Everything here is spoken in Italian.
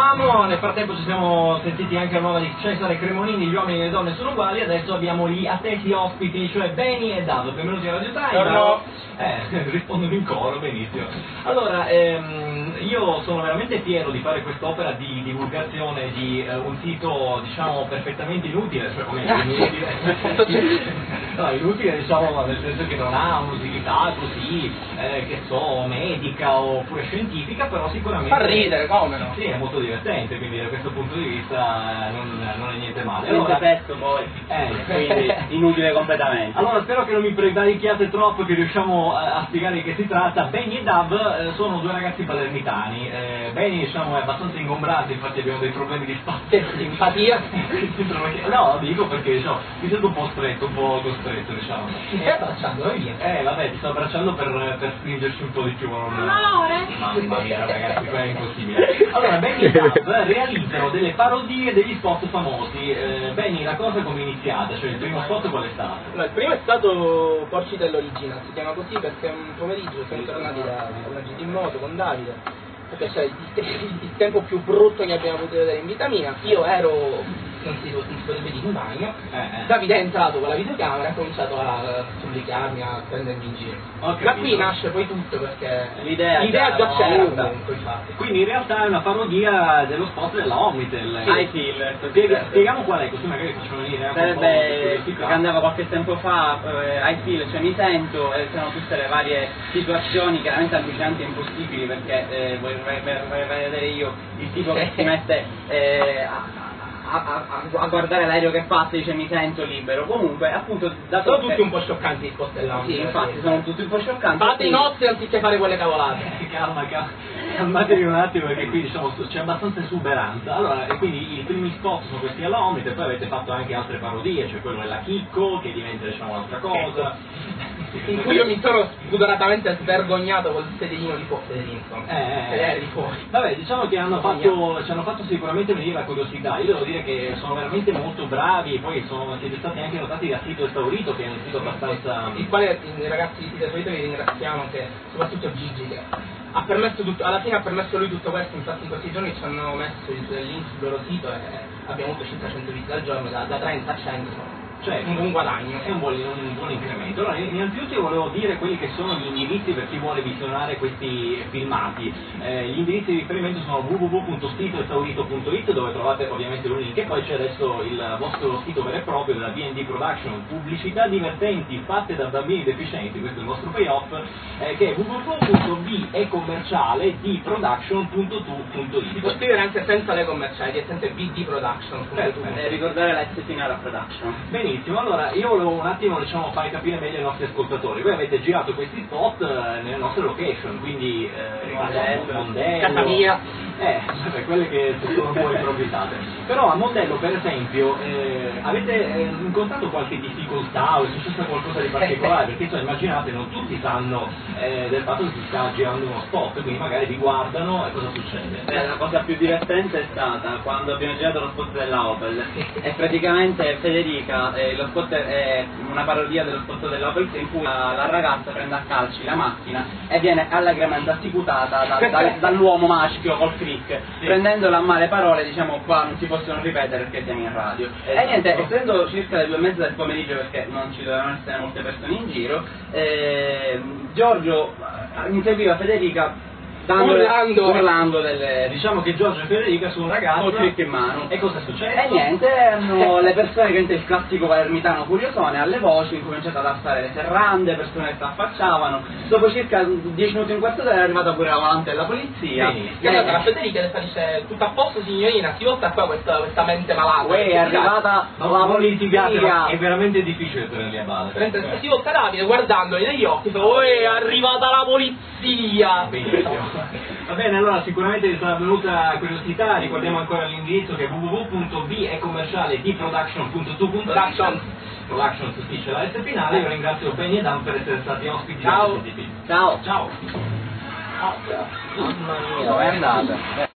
rieccomiamo, nel frattempo ci siamo sentiti anche la nuova di Cesare Cremonini, Gli uomini e le donne sono uguali, adesso abbiamo gli attesi ospiti, cioè Beni e Dado, benvenuti a Radio Time. Rispondono in coro, benissimo. Allora, io sono veramente fiero di fare quest'opera di divulgazione di un sito, diciamo, perfettamente inutile, cioè come inutile? No, inutile, diciamo, nel senso che non ha un'utilità così, che so, medica oppure scientifica, però sicuramente... Fa ridere, come no? Sì, è molto divertente, quindi da questo punto di vista non è niente male. Allora, testo poi, quindi inutile completamente. Allora spero che non mi prevarichiate troppo, che riusciamo a spiegare di che si tratta. Beni e Dab sono due ragazzi palermitani. Beni, diciamo, è abbastanza ingombrato, infatti abbiamo dei problemi di spazio. Simpatia? No, dico perché diciamo, mi sento un po' stretto, un po' costretto, diciamo. Ti stai abbracciando, vai via. Vabbè, ti sto abbracciando per stringerci un po' di più. Amore! Mamma mia, ragazzi, qua è impossibile. Allora, Beni e Dab realizzano delle parodie degli spot famosi. Beni, la cosa come è iniziata? Cioè, il primo spot qual è stato? No, il primo è stato Porci dell'Original, si chiama così perché un pomeriggio siamo tornati da una gita in moto con Davide, perché c'è il tempo più brutto che abbiamo potuto vedere in vita mia. Io ero, non si potrebbe dire, in bagno, Davide è entrato con la videocamera e ha cominciato a supplicarmi, a prendermi in giro. Da qui nasce poi tutto, perché l'idea già c'era comunque, infatti. Quindi in realtà è una parodia dello spot della Omnitel. I Feel. Spieghiamo qual è, così magari facciamo venire anche un po' che andava qualche tempo fa, I Feel, cioè mi sento, c'erano tutte le varie situazioni chiaramente allucinanti e impossibili, perché vorrei vedere io il tipo che si mette a guardare l'aereo che passa e dice mi sento libero. Comunque appunto sono tutti un po' scioccanti i spot dell'Omnitel. Sì, infatti sono tutti un po' scioccanti. Fate i nozze anziché fare quelle cavolate. Calmatevi un attimo, perché qui diciamo c'è abbastanza esuberanza. Allora, e quindi i primi spot sono questi alla Omnitel, poi avete fatto anche altre parodie, cioè quello della Chicco che diventa, diciamo, un'altra cosa. In cui io mi sono spudoratamente svergognato col sederino di fuori. Vabbè, diciamo che ci hanno fatto sicuramente venire la curiosità. Io devo dire che sono veramente molto bravi, poi siete stati anche notati da Sito Esaurito, che è un sito abbastanza... Il quale i ragazzi di Sito Esaurito li ringraziamo, anche soprattutto Gigi, che ha permesso tutto, alla fine ha permesso lui tutto questo. Infatti in questi giorni ci hanno messo il link sul loro sito e abbiamo avuto circa 100 visite al giorno, da 30 a 100. Cioè, un buon guadagno, è un buon incremento. Allora, innanzitutto io volevo dire quelli che sono gli indirizzi per chi vuole visionare questi filmati. Gli indirizzi di riferimento sono www.sitoesaurito.it, dove trovate ovviamente il link, e poi c'è adesso il vostro sito vero e proprio della B&D Production, pubblicità divertenti fatte da bambini deficienti, questo è il vostro payoff, che è www.becommerciale.production.tu.it. Si può scrivere anche senza le commerciali, è sempre BD Production. Ricordare la S finale a Production. Benissimo, allora io volevo un attimo, diciamo, fare capire meglio ai nostri ascoltatori. Voi avete girato questi spot nelle nostre location, incontrato Mondello, casa mia, quelle che sono poi improvvisate. Però a Mondello, per esempio, avete incontrato qualche difficoltà o è successo qualcosa di particolare? Perché insomma, immaginate, non tutti sanno del fatto che si sta girando uno spot, quindi magari vi guardano e cosa succede? La cosa più divertente è stata quando abbiamo girato lo spot della Opel e praticamente Federica, lo spot è una parodia dello spot della Opel in cui la ragazza prende a calci la macchina e viene allegramente assicutata dall'uomo maschio col crick, prendendola a male parole. Diciamo qua non si possono ripetere perché siamo in radio. E niente, essendo circa le 2:30 del pomeriggio, perché non ci dovevano essere molte persone in giro, Giorgio inseguiva Federica urlando delle... Diciamo che Giorgio e Federica sono ragazzi col crick in mano. E cosa è successo? E niente, erano le persone che il classico palermitano curiosone, alle voci, incominciato ad alzare le serrande, persone che si affacciavano. Dopo circa 10 minuti, un quarto d'ora è arrivata pure la volante della polizia. Che è la Federica che dice tutto a posto signorina, si volta qua questa mente malata. È arrivata la polizia. È veramente difficile tenerli a bada. Mentre si volta Davide guardandoli negli occhi, fa è arrivata la polizia. Benissimo. Va bene, allora sicuramente vi sarà venuta curiosità, ricordiamo ancora l'indirizzo che è www.becommerciale.production.tu.it. Production sì, c'è la S finale. Io ringrazio Beni e Dan per essere stati ospiti. Ciao. Ciao. Mamma mia, dove è andata?